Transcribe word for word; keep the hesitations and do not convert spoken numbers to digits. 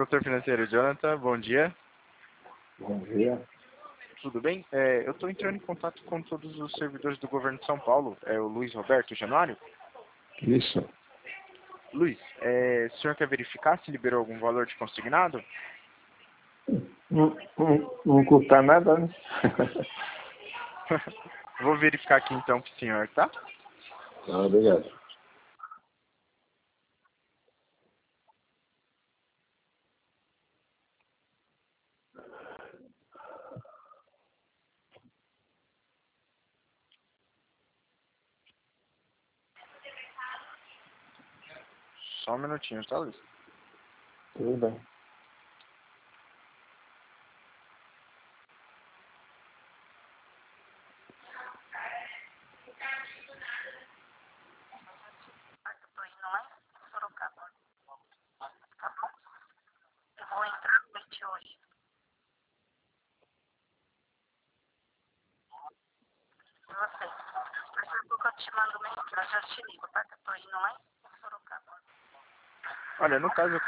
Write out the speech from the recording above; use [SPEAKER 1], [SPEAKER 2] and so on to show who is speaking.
[SPEAKER 1] Consultor financeiro Jonathan, bom dia.
[SPEAKER 2] Bom dia.
[SPEAKER 1] Tudo bem? É, eu estou entrando em contato com todos os servidores do governo de São Paulo. É o Luiz Roberto Januário?
[SPEAKER 2] Isso.
[SPEAKER 1] Luiz, é, o senhor quer verificar se liberou algum valor de consignado?
[SPEAKER 2] Não, não, não custa nada, né?
[SPEAKER 1] Vou verificar aqui então para o senhor, tá?
[SPEAKER 2] Ah, obrigado.
[SPEAKER 1] Só um minutinho, tá, Luiz?
[SPEAKER 2] Tudo bem.
[SPEAKER 3] Vou entrar à noite hoje. E você? Daqui a pouco eu te mando mensagem, eu te ligo, tá? Que eu tô indo lá em Sorocaba.
[SPEAKER 1] Olha, no caso eu